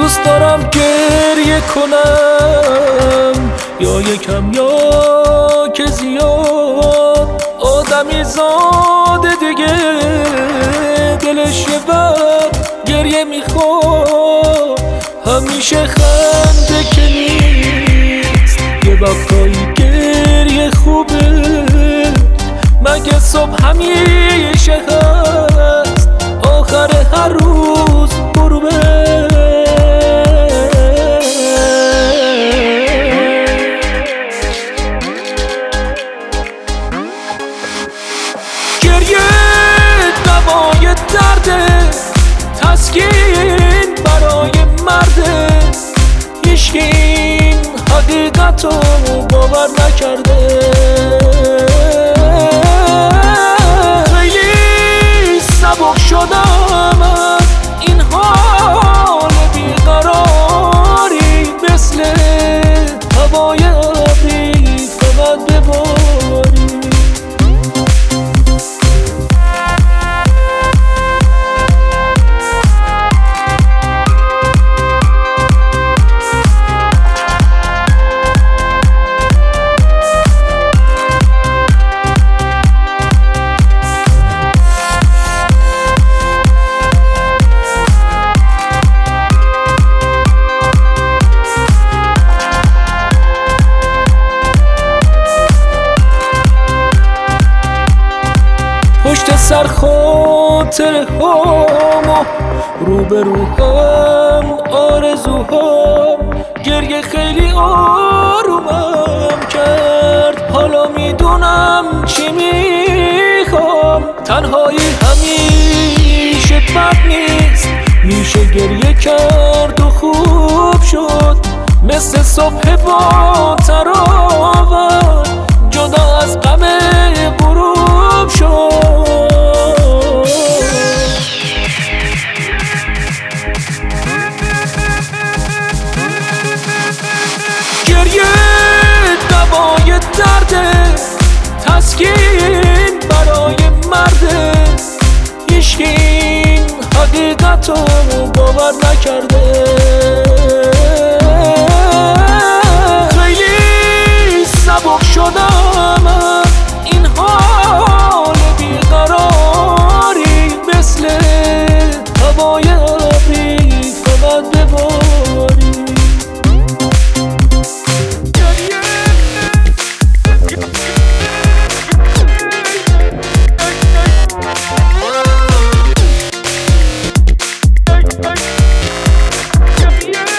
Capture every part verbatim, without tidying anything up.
دوست دارم گریه کنم، یا یکم یا که زیاد. آدمی زاده دیگه دلش یه وقت گریه میخواد، همیشه خنده که نیست، یه وقتایی گریه خوبه. مگه صبح همیشه هست، آخر هر روز غروبه. گریه دوای درده، تسکین برای مرده. هیچکی این حقیقتو باور نکرده. خیلی سبک شدم از این حال بیقراری، مثل هوای ابری فقط بباری. پشت سر خاطر هامو، روبرو هم آرزوهام. گریه خیلی آرومم کرد، حالا میدونم چی میخوام. تنهایی همیشه بد نیست، میشه گریه کرد و خوب شد. مثل صبح با تراوت، جدا از غم غروب شد. گریه دوای درده، تسکین برای مرده. هیچکی این حقیقتو باور نکرده. خیلی سبک شدم از این حال بیقراری، مثل هوای ابری فقط بباری.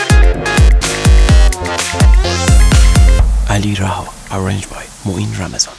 علی رها، arranged by Moin Ramazan.